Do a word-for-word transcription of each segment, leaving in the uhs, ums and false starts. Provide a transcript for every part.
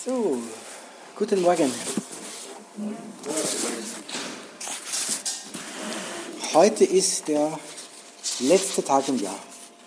So, guten Morgen. Heute ist der letzte Tag im Jahr,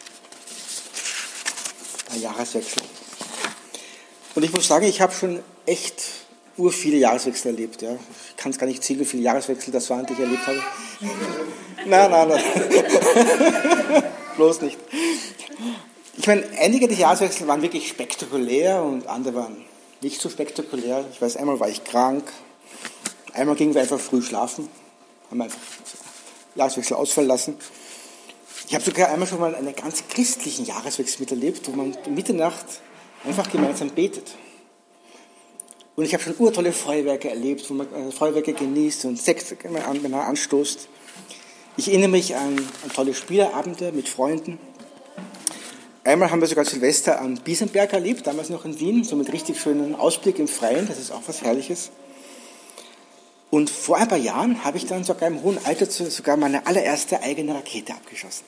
der Jahreswechsel. Und ich muss sagen, ich habe schon echt ur viele Jahreswechsel erlebt. Ja. Ich kann es gar nicht zählen, wie viele Jahreswechsel das waren, die ich erlebt habe. Nein, nein, nein. Bloß nicht. Ich meine, einige der Jahreswechsel waren wirklich spektakulär und andere waren nicht so spektakulär. Ich weiß, einmal war ich krank, einmal gingen wir einfach früh schlafen, haben einfach Jahreswechsel ausfallen lassen. Ich habe sogar einmal schon mal einen ganz christlichen Jahreswechsel miterlebt, wo man um Mitternacht einfach gemeinsam betet. Und ich habe schon urtolle Feuerwerke erlebt, wo man Feuerwerke genießt und Sekt miteinander anstoßt. Ich erinnere mich an, an tolle Spieleabende mit Freunden. Einmal haben wir sogar Silvester am Biesenberg erlebt, damals noch in Wien, so mit richtig schönem Ausblick im Freien, das ist auch was Herrliches. Und vor ein paar Jahren habe ich dann sogar im hohen Alter sogar meine allererste eigene Rakete abgeschossen.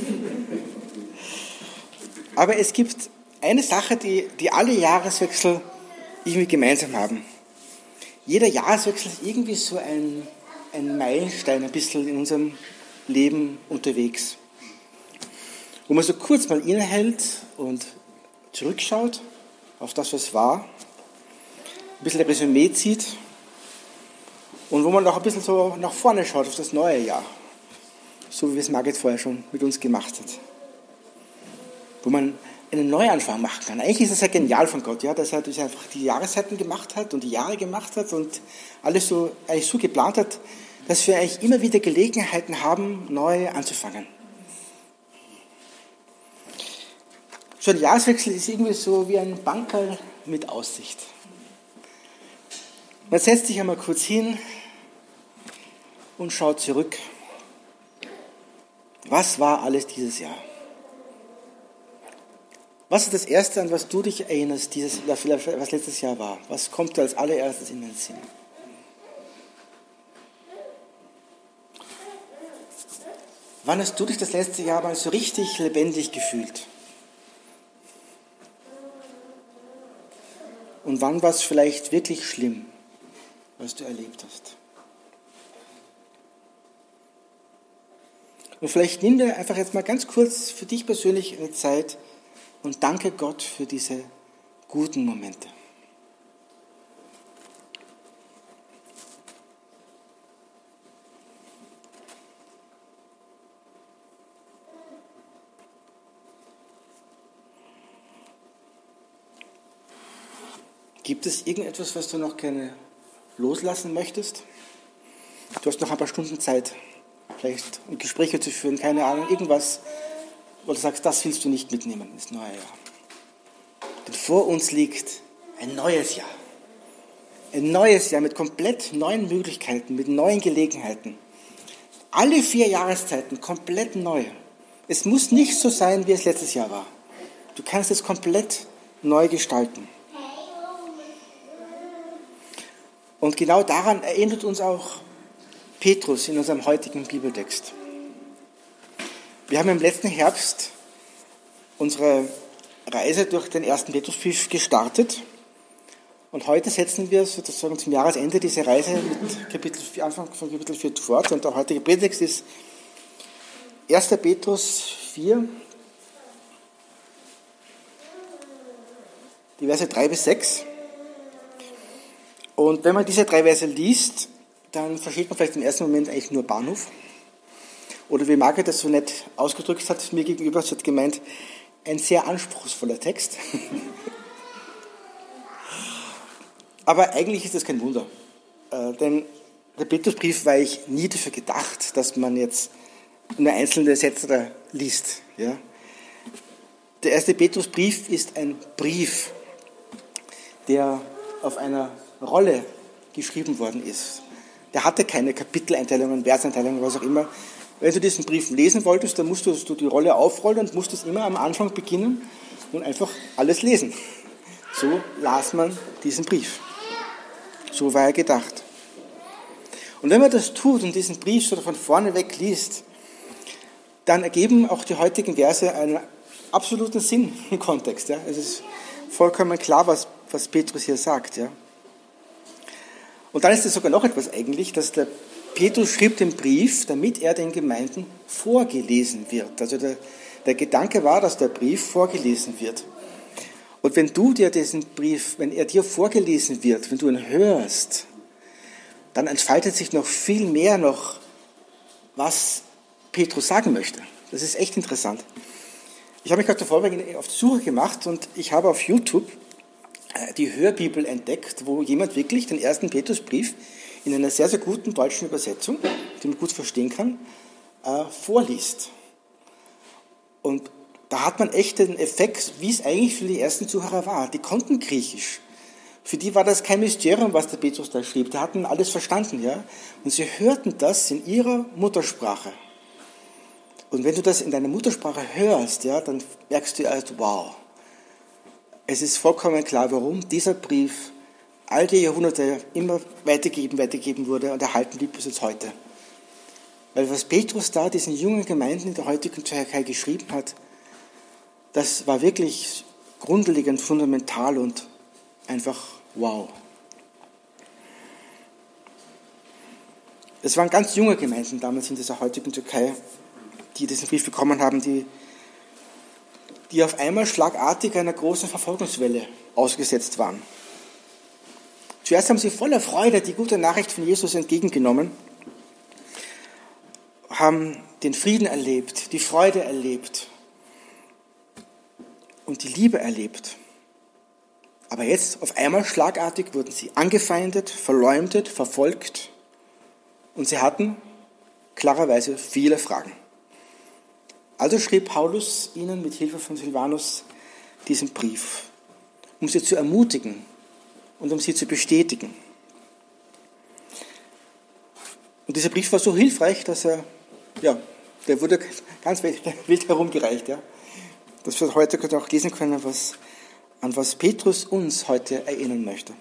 Aber es gibt eine Sache, die, die alle Jahreswechsel irgendwie gemeinsam haben. Jeder Jahreswechsel ist irgendwie so ein, ein Meilenstein, ein bisschen in unserem Leben unterwegs. Wo man so kurz mal innehält und zurückschaut auf das, was war, ein bisschen ein Resümee zieht und wo man auch ein bisschen so nach vorne schaut auf das neue Jahr, so wie es Margit vorher schon mit uns gemacht hat. Wo man einen Neuanfang machen kann. Eigentlich ist das ja genial von Gott, ja, dass er einfach die Jahreszeiten gemacht hat und die Jahre gemacht hat und alles so, eigentlich so geplant hat, dass wir eigentlich immer wieder Gelegenheiten haben, neu anzufangen. So ein Jahreswechsel ist irgendwie so wie ein Bankerl mit Aussicht. Man setzt sich einmal kurz hin und schaut zurück. Was war alles dieses Jahr? Was ist das Erste, an was du dich erinnerst, dieses, was letztes Jahr war? Was kommt dir als allererstes in den Sinn? Wann hast du dich das letzte Jahr mal so richtig lebendig gefühlt? Und wann war es vielleicht wirklich schlimm, was du erlebt hast? Und vielleicht nimm dir einfach jetzt mal ganz kurz für dich persönlich eine Zeit und danke Gott für diese guten Momente. Gibt es irgendetwas, was du noch gerne loslassen möchtest? Du hast noch ein paar Stunden Zeit, vielleicht um Gespräche zu führen, keine Ahnung, irgendwas, wo du sagst, das willst du nicht mitnehmen ins neue Jahr. Denn vor uns liegt ein neues Jahr. Ein neues Jahr mit komplett neuen Möglichkeiten, mit neuen Gelegenheiten. Alle vier Jahreszeiten komplett neu. Es muss nicht so sein, wie es letztes Jahr war. Du kannst es komplett neu gestalten. Und genau daran erinnert uns auch Petrus in unserem heutigen Bibeltext. Wir haben im letzten Herbst unsere Reise durch den ersten Petrusbrief gestartet. Und heute setzen wir sozusagen zum Jahresende diese Reise mit Kapitel, Anfang von Kapitel vier fort. Und der heutige Predigt ist erster Petrus vier, die Verse drei bis sechs. Und wenn man diese drei Verse liest, dann versteht man vielleicht im ersten Moment eigentlich nur Bahnhof. Oder wie Margit das so nett ausgedrückt hat, mir gegenüber, sie hat gemeint, ein sehr anspruchsvoller Text. Aber eigentlich ist das kein Wunder. Äh, denn der Petrusbrief war ich nie dafür gedacht, dass man jetzt nur einzelne Sätze da liest. Ja? Der erste Petrusbrief ist ein Brief, der auf einer Rolle geschrieben worden ist. Der hatte keine Kapiteleinteilungen, Verseinteilungen, was auch immer. Wenn du diesen Brief lesen wolltest, dann musstest du die Rolle aufrollen und musstest immer am Anfang beginnen und einfach alles lesen. So las man diesen Brief. So war er gedacht. Und wenn man das tut und diesen Brief so von vorne weg liest, dann ergeben auch die heutigen Verse einen absoluten Sinn im Kontext. Ja. Es ist vollkommen klar, was was Petrus hier sagt. Ja? Und dann ist es sogar noch etwas eigentlich, dass der Petrus schrieb den Brief, damit er den Gemeinden vorgelesen wird. Also der, der Gedanke war, dass der Brief vorgelesen wird. Und wenn du dir diesen Brief, wenn er dir vorgelesen wird, wenn du ihn hörst, dann entfaltet sich noch viel mehr noch, was Petrus sagen möchte. Das ist echt interessant. Ich habe mich gerade davor auf die Suche gemacht und ich habe auf YouTube die Hörbibel entdeckt, wo jemand wirklich den ersten Petrusbrief in einer sehr, sehr guten deutschen Übersetzung, die man gut verstehen kann, äh, vorliest. Und da hat man echt den Effekt, wie es eigentlich für die ersten Zuhörer war. Die konnten Griechisch. Für die war das kein Mysterium, was der Petrus da schrieb. Die hatten alles verstanden, ja. Und sie hörten das in ihrer Muttersprache. Und wenn du das in deiner Muttersprache hörst, ja, dann merkst du erst, wow. Es ist vollkommen klar, warum dieser Brief all die Jahrhunderte immer weitergegeben, weitergegeben wurde und erhalten blieb bis jetzt heute. Weil was Petrus da diesen jungen Gemeinden in der heutigen Türkei geschrieben hat, das war wirklich grundlegend, fundamental und einfach wow. Es waren ganz junge Gemeinden damals in dieser heutigen Türkei, die diesen Brief bekommen haben, die, die auf einmal schlagartig einer großen Verfolgungswelle ausgesetzt waren. Zuerst haben sie voller Freude die gute Nachricht von Jesus entgegengenommen, haben den Frieden erlebt, die Freude erlebt und die Liebe erlebt. Aber jetzt auf einmal schlagartig wurden sie angefeindet, verleumdet, verfolgt und sie hatten klarerweise viele Fragen. Also schrieb Paulus ihnen mit Hilfe von Silvanus diesen Brief, um sie zu ermutigen und um sie zu bestätigen. Und dieser Brief war so hilfreich, dass er, ja, der wurde ganz wild herumgereicht, ja, dass wir heute auch lesen können, was, an was Petrus uns heute erinnern möchte.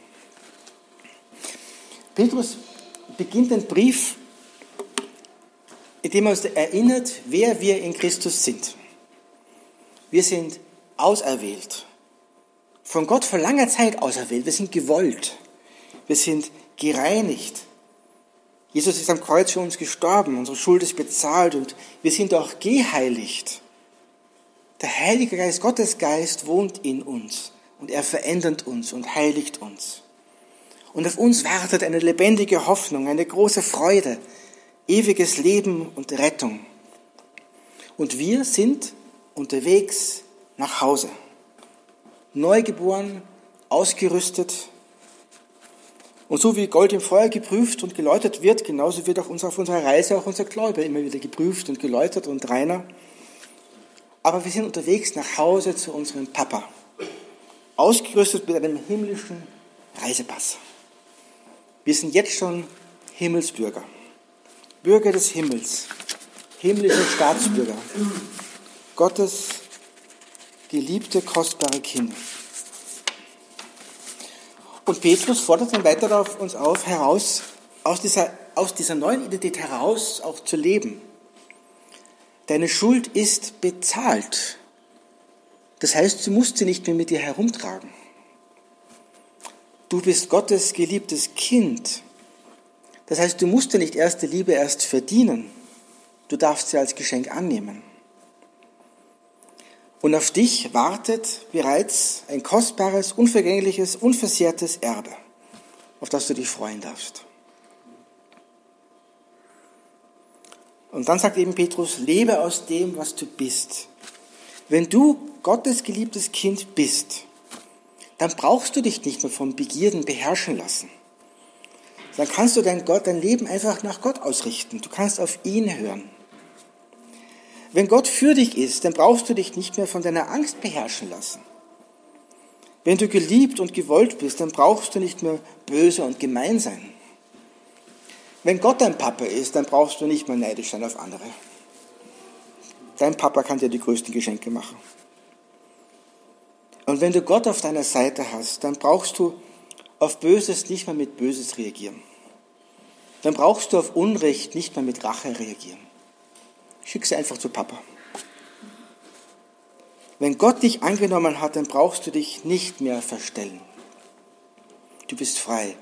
Petrus beginnt den Brief, indem er uns erinnert, wer wir in Christus sind. Wir sind auserwählt. Von Gott vor langer Zeit auserwählt. Wir sind gewollt. Wir sind gereinigt. Jesus ist am Kreuz für uns gestorben. Unsere Schuld ist bezahlt und wir sind auch geheiligt. Der Heilige Geist, Gottes Geist, wohnt in uns und er verändert uns und heiligt uns. Und auf uns wartet eine lebendige Hoffnung, eine große Freude, ewiges Leben und Rettung. Und wir sind unterwegs nach Hause. Neugeboren, ausgerüstet. Und so wie Gold im Feuer geprüft und geläutert wird, genauso wird auch uns auf unserer Reise auch unser Glaube immer wieder geprüft und geläutert und reiner. Aber wir sind unterwegs nach Hause zu unserem Papa. Ausgerüstet mit einem himmlischen Reisepass. Wir sind jetzt schon Himmelsbürger. Bürger des Himmels, himmlische Staatsbürger, Gottes geliebte, kostbare Kinder. Und Petrus fordert dann weiter auf uns auf, heraus, aus dieser, aus dieser neuen Identität heraus auch zu leben. Deine Schuld ist bezahlt. Das heißt, du musst sie nicht mehr mit dir herumtragen. Du bist Gottes geliebtes Kind. Das heißt, du musst dir nicht erste Liebe erst verdienen. Du darfst sie als Geschenk annehmen. Und auf dich wartet bereits ein kostbares, unvergängliches, unversehrtes Erbe, auf das du dich freuen darfst. Und dann sagt eben Petrus, lebe aus dem, was du bist. Wenn du Gottes geliebtes Kind bist, dann brauchst du dich nicht mehr von Begierden beherrschen lassen. Dann kannst du dein, Gott, dein Leben einfach nach Gott ausrichten. Du kannst auf ihn hören. Wenn Gott für dich ist, dann brauchst du dich nicht mehr von deiner Angst beherrschen lassen. Wenn du geliebt und gewollt bist, dann brauchst du nicht mehr böse und gemein sein. Wenn Gott dein Papa ist, dann brauchst du nicht mehr neidisch sein auf andere. Dein Papa kann dir die größten Geschenke machen. Und wenn du Gott auf deiner Seite hast, dann brauchst du auf Böses nicht mehr mit Böses reagieren. Dann brauchst du auf Unrecht nicht mehr mit Rache reagieren. Schick sie einfach zu Papa. Wenn Gott dich angenommen hat, dann brauchst du dich nicht mehr verstellen. Du bist frei.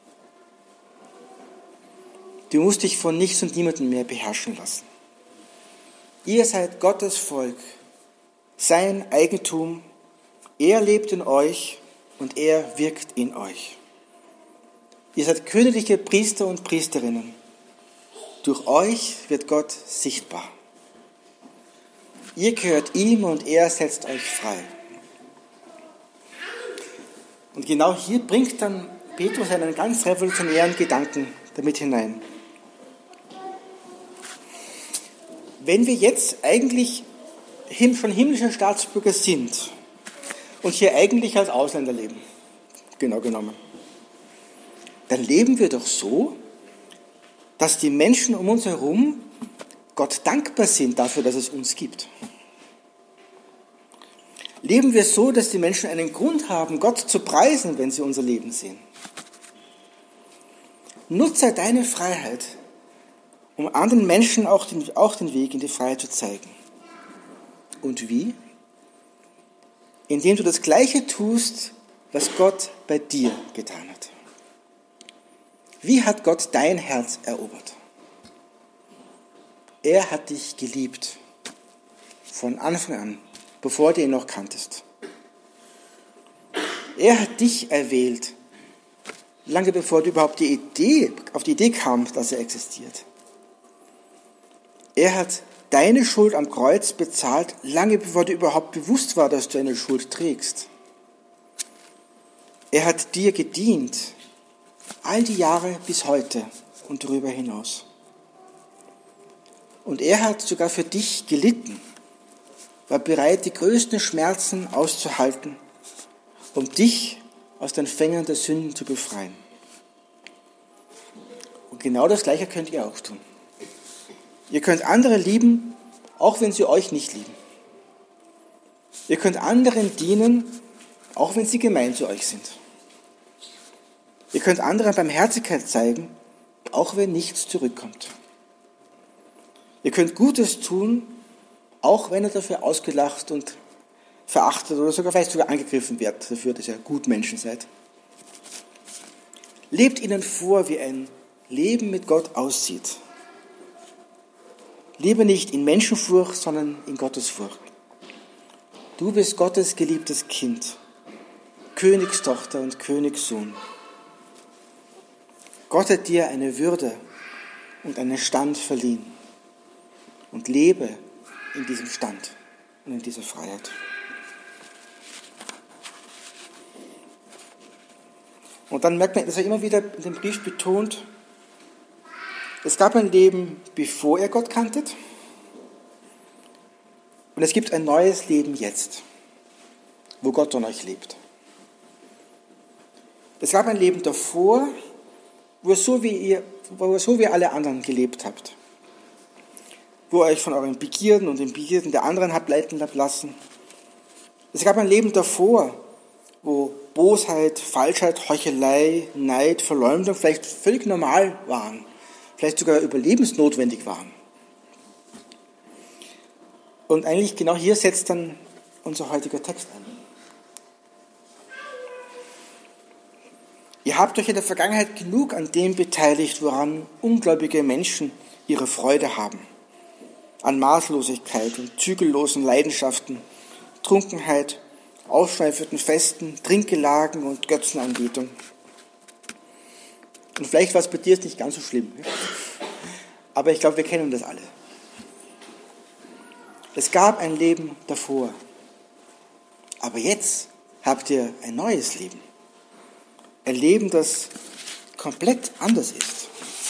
Du musst dich von nichts und niemandem mehr beherrschen lassen. Ihr seid Gottes Volk, sein Eigentum. Er lebt in euch und er wirkt in euch. Ihr seid königliche Priester und Priesterinnen. Durch euch wird Gott sichtbar. Ihr gehört ihm und er setzt euch frei. Und genau hier bringt dann Petrus einen ganz revolutionären Gedanken damit hinein. Wenn wir jetzt eigentlich schon himmlische Staatsbürger sind und hier eigentlich als Ausländer leben, genau genommen, dann leben wir doch so, dass die Menschen um uns herum Gott dankbar sind dafür, dass es uns gibt. Leben wir so, dass die Menschen einen Grund haben, Gott zu preisen, wenn sie unser Leben sehen. Nutze deine Freiheit, um anderen Menschen auch den, auch den Weg in die Freiheit zu zeigen. Und wie? Indem du das Gleiche tust, was Gott bei dir getan hat. Wie hat Gott dein Herz erobert? Er hat dich geliebt, von Anfang an, bevor du ihn noch kanntest. Er hat dich erwählt, lange bevor du überhaupt die Idee, auf die Idee kamst, dass er existiert. Er hat deine Schuld am Kreuz bezahlt, lange bevor dir überhaupt bewusst war, dass du eine Schuld trägst. Er hat dir gedient, all die Jahre bis heute und darüber hinaus. Und er hat sogar für dich gelitten, war bereit, die größten Schmerzen auszuhalten, um dich aus den Fängen der Sünden zu befreien. Und genau das Gleiche könnt ihr auch tun. Ihr könnt andere lieben, auch wenn sie euch nicht lieben. Ihr könnt anderen dienen, auch wenn sie gemein zu euch sind. Ihr könnt anderen Barmherzigkeit zeigen, auch wenn nichts zurückkommt. Ihr könnt Gutes tun, auch wenn ihr dafür ausgelacht und verachtet oder sogar vielleicht sogar angegriffen werdet, dafür, dass ihr Gutmenschen seid. Lebt ihnen vor, wie ein Leben mit Gott aussieht. Lebe nicht in Menschenfurcht, sondern in Gottesfurcht. Du bist Gottes geliebtes Kind, Königstochter und Königssohn. Gott hat dir eine Würde und einen Stand verliehen. Und lebe in diesem Stand und in dieser Freiheit. Und dann merkt man, dass er immer wieder in dem Brief betont, es gab ein Leben, bevor ihr Gott kanntet, und es gibt ein neues Leben jetzt, wo Gott in euch lebt. Es gab ein Leben davor, wo ihr so wie ihr, wo ihr so wie alle anderen gelebt habt, wo ihr euch von euren Begierden und den Begierden der anderen habt leiten lassen. Es gab ein Leben davor, wo Bosheit, Falschheit, Heuchelei, Neid, Verleumdung vielleicht völlig normal waren, vielleicht sogar überlebensnotwendig waren. Und eigentlich genau hier setzt dann unser heutiger Text ein. Ihr habt euch in der Vergangenheit genug an dem beteiligt, woran ungläubige Menschen ihre Freude haben. An Maßlosigkeit und zügellosen Leidenschaften, Trunkenheit, ausschweifenden Festen, Trinkgelagen und Götzenanbetung. Und vielleicht war es bei dir nicht ganz so schlimm, aber ich glaube, wir kennen das alle. Es gab ein Leben davor, aber jetzt habt ihr ein neues Leben. Ein Leben, das komplett anders ist.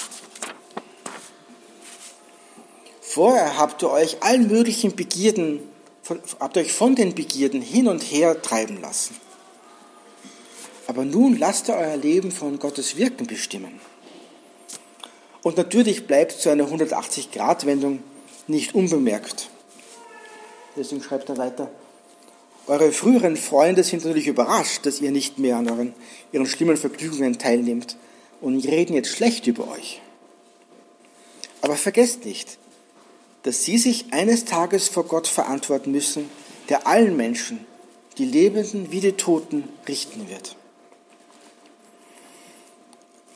Vorher habt ihr euch allen möglichen Begierden, von, habt euch von den Begierden hin und her treiben lassen. Aber nun lasst ihr euer Leben von Gottes Wirken bestimmen. Und natürlich bleibt so eine hundertachtzig-Grad-Wendung nicht unbemerkt. Deswegen schreibt er weiter, eure früheren Freunde sind natürlich überrascht, dass ihr nicht mehr an euren, ihren schlimmen Vergnügungen teilnehmt und reden jetzt schlecht über euch. Aber vergesst nicht, dass sie sich eines Tages vor Gott verantworten müssen, der allen Menschen, die Lebenden wie die Toten, richten wird.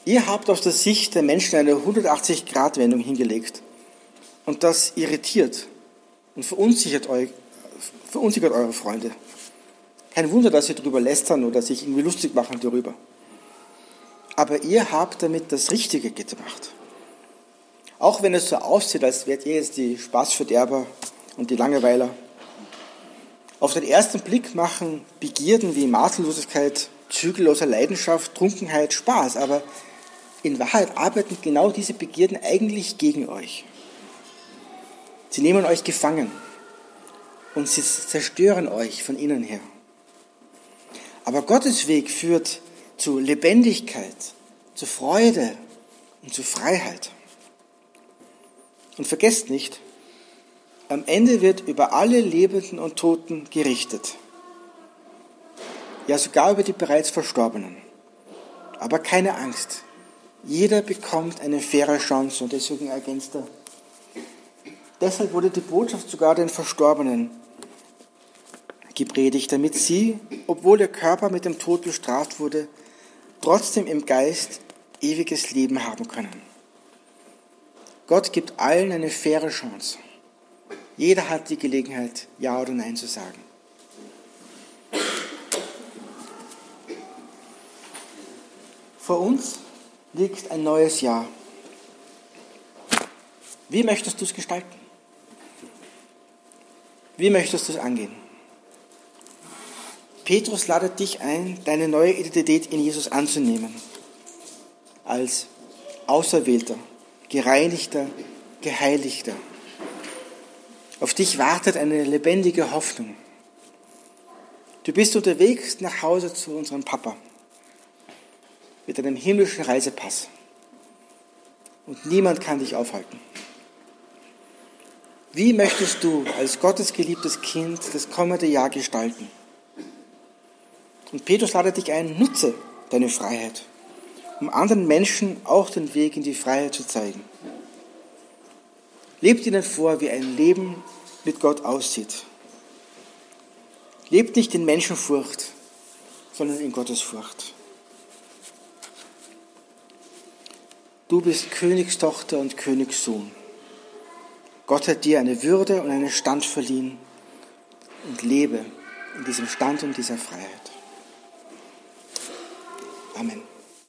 Ihr habt aus der Sicht der Menschen eine hundertachtzig-Grad-Wendung hingelegt und das irritiert und verunsichert, euch, verunsichert eure Freunde. Kein Wunder, dass sie darüber lästern oder sich irgendwie lustig machen darüber. Aber ihr habt damit das Richtige gemacht. Auch wenn es so aussieht, als wärt ihr jetzt die Spaßverderber und die Langeweiler. Auf den ersten Blick machen Begierden wie Maßlosigkeit, zügelloser Leidenschaft, Trunkenheit Spaß, aber in Wahrheit arbeiten genau diese Begierden eigentlich gegen euch. Sie nehmen euch gefangen und sie zerstören euch von innen her. Aber Gottes Weg führt zu Lebendigkeit, zu Freude und zu Freiheit. Und vergesst nicht, am Ende wird über alle Lebenden und Toten gerichtet. Ja, sogar über die bereits Verstorbenen. Aber keine Angst. Jeder bekommt eine faire Chance und deswegen ergänzt er. Deshalb wurde die Botschaft sogar den Verstorbenen gepredigt, damit sie, obwohl ihr Körper mit dem Tod bestraft wurde, trotzdem im Geist ewiges Leben haben können. Gott gibt allen eine faire Chance. Jeder hat die Gelegenheit, Ja oder Nein zu sagen. Vor uns liegt ein neues Jahr. Wie möchtest du es gestalten? Wie möchtest du es angehen? Petrus ladet dich ein, deine neue Identität in Jesus anzunehmen. Als Auserwählter, Gereinigter, Geheiligter. Auf dich wartet eine lebendige Hoffnung. Du bist unterwegs nach Hause zu unserem Papa mit einem himmlischen Reisepass. Und niemand kann dich aufhalten. Wie möchtest du als Gottes geliebtes Kind das kommende Jahr gestalten? Und Petrus ladet dich ein, nutze deine Freiheit, um anderen Menschen auch den Weg in die Freiheit zu zeigen. Lebt ihnen vor, wie ein Leben mit Gott aussieht. Lebt nicht in Menschenfurcht, sondern in Gottes Furcht. Du bist Königstochter und Königssohn. Gott hat dir eine Würde und einen Stand verliehen und lebe in diesem Stand und dieser Freiheit. Amen.